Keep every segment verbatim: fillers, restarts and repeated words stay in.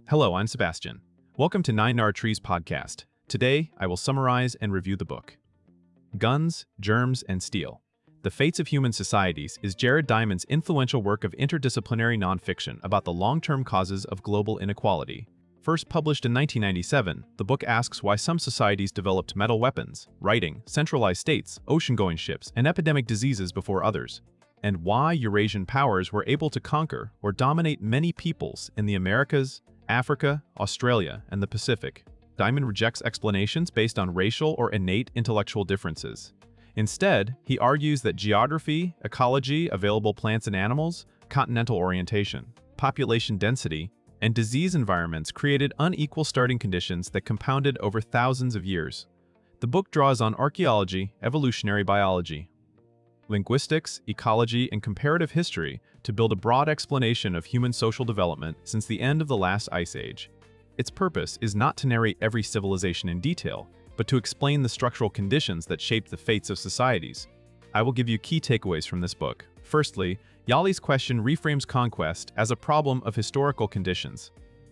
Hello, I'm Sebastian. Welcome to Nine Nar Trees podcast. Today, I will summarize and review the book. Guns, Germs, and Steel: The Fates of Human Societies is Jared Diamond's influential work of interdisciplinary nonfiction about the long-term causes of global inequality. First published in nineteen ninety-seven, the book asks why some societies developed metal weapons, writing, centralized states, ocean-going ships, and epidemic diseases before others, and why Eurasian powers were able to conquer or dominate many peoples in the Americas, Africa, Australia, and the Pacific. Diamond rejects explanations based on racial or innate intellectual differences. Instead, he argues that geography, ecology, available plants and animals, continental orientation, population density, and disease environments created unequal starting conditions that compounded over thousands of years. The book draws on archaeology, evolutionary biology, linguistics, ecology, and comparative history to build a broad explanation of human social development since the end of the last ice age. Its purpose is not to narrate every civilization in detail, but to explain the structural conditions that shaped the fates of societies. I will give you key takeaways from this book. Firstly, Yali's question reframes conquest as a problem of historical conditions.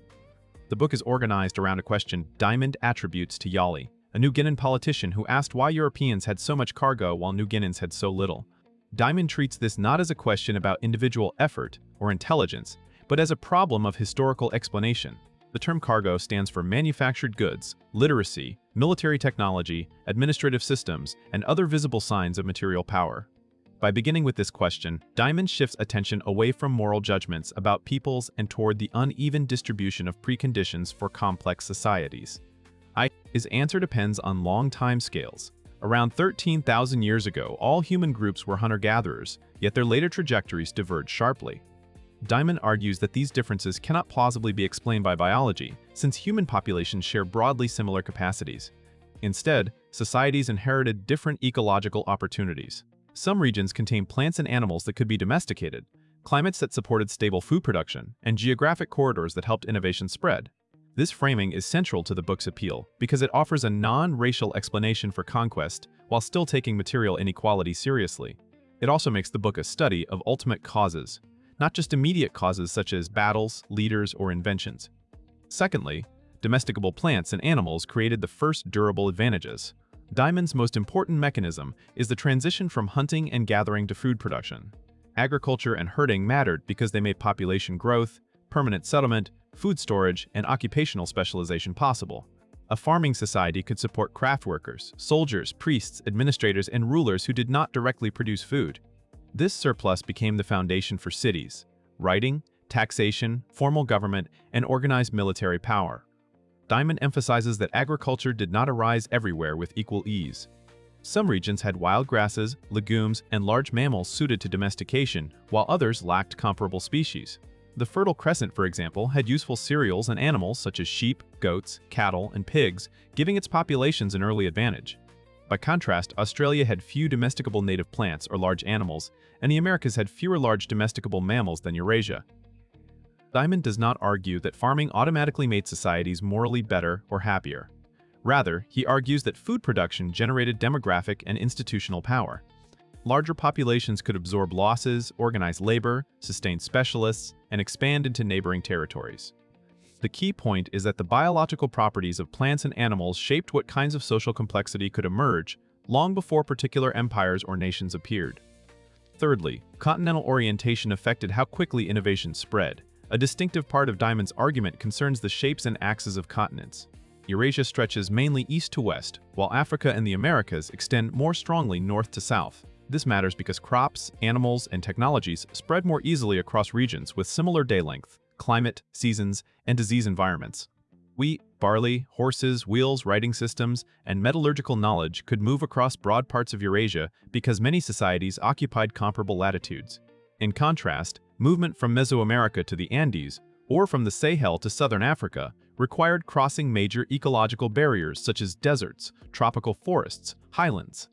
The book is organized around a question Diamond attributes to Yali, a New Guinean politician who asked why Europeans had so much cargo while New Guineans had so little. Diamond treats this not as a question about individual effort or intelligence, but as a problem of historical explanation. The term cargo stands for manufactured goods, literacy, military technology, administrative systems, and other visible signs of material power. By beginning with this question, Diamond shifts attention away from moral judgments about peoples and toward the uneven distribution of preconditions for complex societies. I, his answer depends on long time scales. Around thirteen thousand years ago, all human groups were hunter-gatherers, yet their later trajectories diverged sharply. Diamond argues that these differences cannot plausibly be explained by biology, since human populations share broadly similar capacities. Instead, societies inherited different ecological opportunities. Some regions contain plants and animals that could be domesticated, climates that supported stable food production, and geographic corridors that helped innovation spread. This framing is central to the book's appeal because it offers a non-racial explanation for conquest while still taking material inequality seriously. It also makes the book a study of ultimate causes, not just immediate causes such as battles, leaders, or inventions. Secondly, domesticable plants and animals created the first durable advantages. Diamond's most important mechanism is the transition from hunting and gathering to food production. Agriculture and herding mattered because they made population growth, permanent settlement, food storage, and occupational specialization possible. A farming society could support craft workers, soldiers, priests, administrators, and rulers who did not directly produce food. This surplus became the foundation for cities, writing, taxation, formal government, and organized military power. Diamond emphasizes that agriculture did not arise everywhere with equal ease. Some regions had wild grasses, legumes, and large mammals suited to domestication, while others lacked comparable species. The Fertile Crescent, for example, had useful cereals and animals such as sheep, goats, cattle, and pigs, giving its populations an early advantage. By contrast, Australia had few domesticable native plants or large animals, and the Americas had fewer large domesticable mammals than Eurasia. Diamond does not argue that farming automatically made societies morally better or happier. Rather, he argues that food production generated demographic and institutional power. Larger populations could absorb losses, organize labor, sustain specialists, and expand into neighboring territories. The key point is that the biological properties of plants and animals shaped what kinds of social complexity could emerge long before particular empires or nations appeared. Thirdly, continental orientation affected how quickly innovation spread. A distinctive part of Diamond's argument concerns the shapes and axes of continents. Eurasia stretches mainly east to west, while Africa and the Americas extend more strongly north to south. This matters because crops, animals, and technologies spread more easily across regions with similar day length, climate, seasons, and disease environments. Wheat, barley, horses, wheels, writing systems, and metallurgical knowledge could move across broad parts of Eurasia because many societies occupied comparable latitudes. In contrast, movement from Mesoamerica to the Andes, or from the Sahel to southern Africa, required crossing major ecological barriers such as deserts, tropical forests, highlands,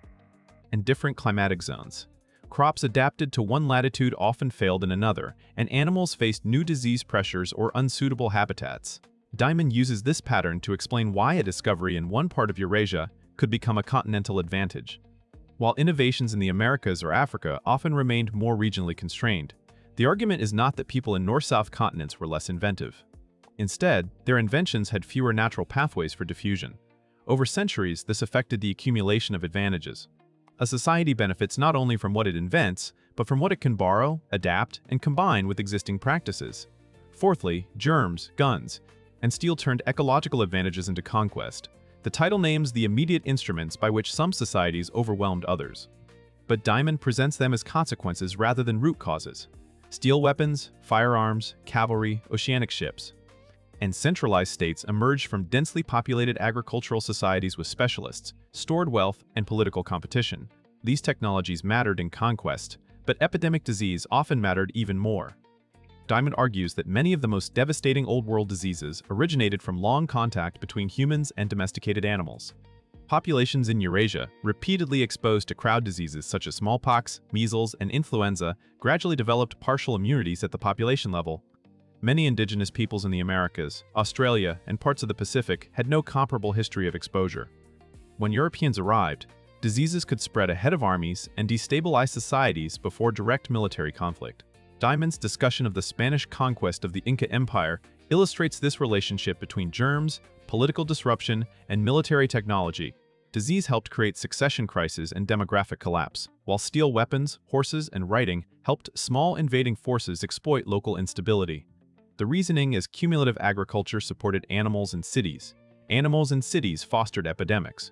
and different climatic zones. Crops adapted to one latitude often failed in another, and animals faced new disease pressures or unsuitable habitats. Diamond uses this pattern to explain why a discovery in one part of Eurasia could become a continental advantage. While innovations in the Americas or Africa often remained more regionally constrained, the argument is not that people in north-south continents were less inventive. Instead, their inventions had fewer natural pathways for diffusion. Over centuries, this affected the accumulation of advantages. A society benefits not only from what it invents, but from what it can borrow, adapt, and combine with existing practices. Fourthly, germs, guns, and steel turned ecological advantages into conquest. The title names the immediate instruments by which some societies overwhelmed others. But Diamond presents them as consequences rather than root causes. Steel weapons, firearms, cavalry, oceanic ships, and centralized states emerged from densely populated agricultural societies with specialists, stored wealth, and political competition. These technologies mattered in conquest, but epidemic disease often mattered even more. Diamond argues that many of the most devastating old-world diseases originated from long contact between humans and domesticated animals. Populations in Eurasia, repeatedly exposed to crowd diseases such as smallpox, measles, and influenza, gradually developed partial immunities at the population level. Many indigenous peoples in the Americas, Australia, and parts of the Pacific had no comparable history of exposure. When Europeans arrived, diseases could spread ahead of armies and destabilize societies before direct military conflict. Diamond's discussion of the Spanish conquest of the Inca Empire illustrates this relationship between germs, political disruption, and military technology. Disease helped create succession crises and demographic collapse, while steel weapons, horses, and writing helped small invading forces exploit local instability. The reasoning is cumulative agriculture supported animals and cities. Animals and cities fostered epidemics.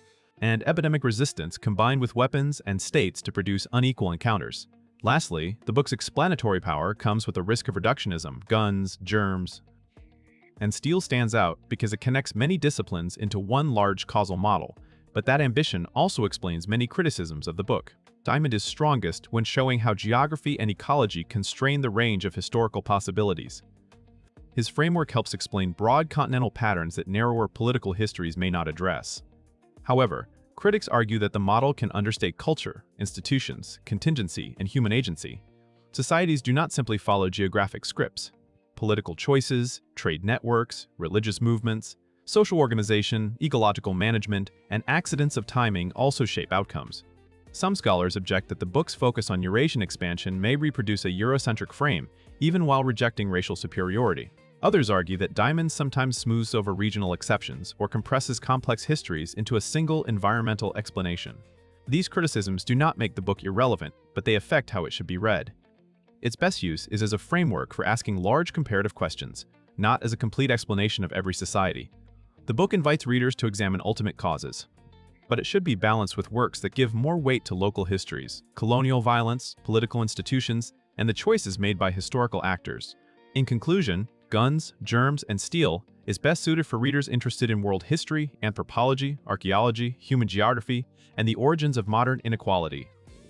And epidemic resistance combined with weapons and states to produce unequal encounters. Lastly, the book's explanatory power comes with the risk of reductionism, guns, germs, and steel stands out because it connects many disciplines into one large causal model, but that ambition also explains many criticisms of the book. Diamond is strongest when showing how geography and ecology constrain the range of historical possibilities. His framework helps explain broad continental patterns that narrower political histories may not address. However, critics argue that the model can understate culture, institutions, contingency, and human agency. Societies do not simply follow geographic scripts. Political choices, trade networks, religious movements, social organization, ecological management, and accidents of timing also shape outcomes. Some scholars object that the book's focus on Eurasian expansion may reproduce a Eurocentric frame, even while rejecting racial superiority. Others argue that Diamond sometimes smooths over regional exceptions or compresses complex histories into a single environmental explanation. These criticisms do not make the book irrelevant, but they affect how it should be read. Its best use is as a framework for asking large comparative questions, not as a complete explanation of every society. The book invites readers to examine ultimate causes, but it should be balanced with works that give more weight to local histories, colonial violence, political institutions, and the choices made by historical actors. In conclusion, Guns, Germs, and Steel is best suited for readers interested in world history, anthropology, archaeology, human geography, and the origins of modern inequality.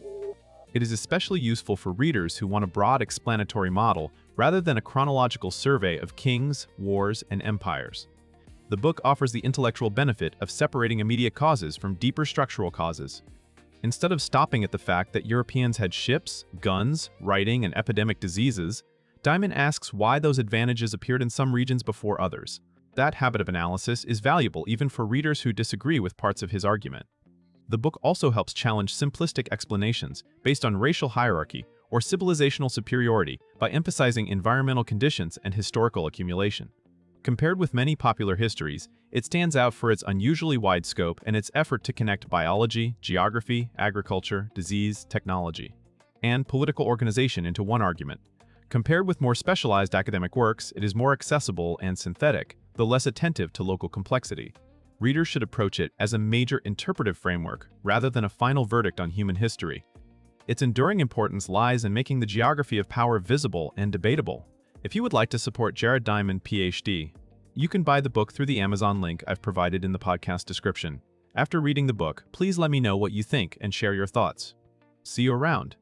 It is especially useful for readers who want a broad explanatory model rather than a chronological survey of kings, wars, and empires. The book offers the intellectual benefit of separating immediate causes from deeper structural causes. Instead of stopping at the fact that Europeans had ships, guns, writing, and epidemic diseases, Diamond asks why those advantages appeared in some regions before others. That habit of analysis is valuable even for readers who disagree with parts of his argument. The book also helps challenge simplistic explanations based on racial hierarchy or civilizational superiority by emphasizing environmental conditions and historical accumulation. Compared with many popular histories, it stands out for its unusually wide scope and its effort to connect biology, geography, agriculture, disease, technology, and political organization into one argument. Compared with more specialized academic works, it is more accessible and synthetic, though less attentive to local complexity. Readers should approach it as a major interpretive framework rather than a final verdict on human history. Its enduring importance lies in making the geography of power visible and debatable. If you would like to support Jared Diamond, P H D, you can buy the book through the Amazon link I've provided in the podcast description. After reading the book, please let me know what you think and share your thoughts. See you around.